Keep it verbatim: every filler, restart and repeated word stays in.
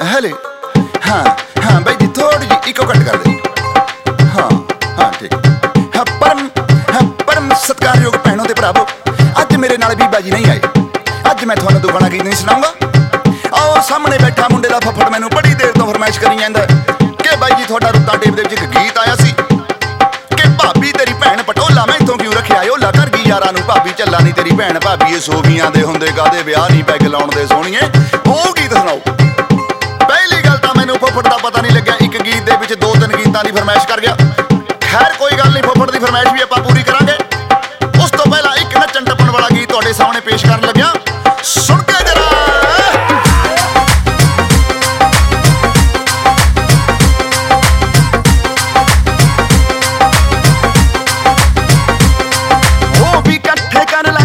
हले हाँ हाँ बाई जी थोड़ी जी इको कट कर दे। हाँ हाँ ठीक हाँ परम हाँ परम सत्कारयोग भैनों ते भरावो, अज मेरे नाल बीबा जी नहीं आए। अज मैं तुहानूं दुगना गीत नहीं सुनाऊंगा। आओ सामने बैठा मुंडे दा फफड़ मैनूं बड़ी देर तो फरमाइश करी जांदा कि बाई जी तुहाडा रुत्ता टेप दे विच इक गीत आया सी कि भाभी तेरी भैन पटोला मैं इत्थों क्यों रखिआ ओला कर गई यारां नूं भाभी झल्ला नहीं तेरी भैन भाभी ये सोवियां दे हुंदे कादे विआह नहीं पैग लाउण दे सोहणीए ओह गीत सुणाओ। पहली गल तां मैनूं फफड़ दा पता नहीं लग्गिआ, एक गीत दे विच दो तीन गीतां दी फरमाइश कर गया। खैर कोई गल नहीं, फफड़ दी फरमाइश भी आपां पूरी करांगे। उस तो पहला एक नच्चण टप्पण वाला गीत तुहाडे सामने पेश करन लग्गिआ, सुण के जरा। वो भी कट्ठे कर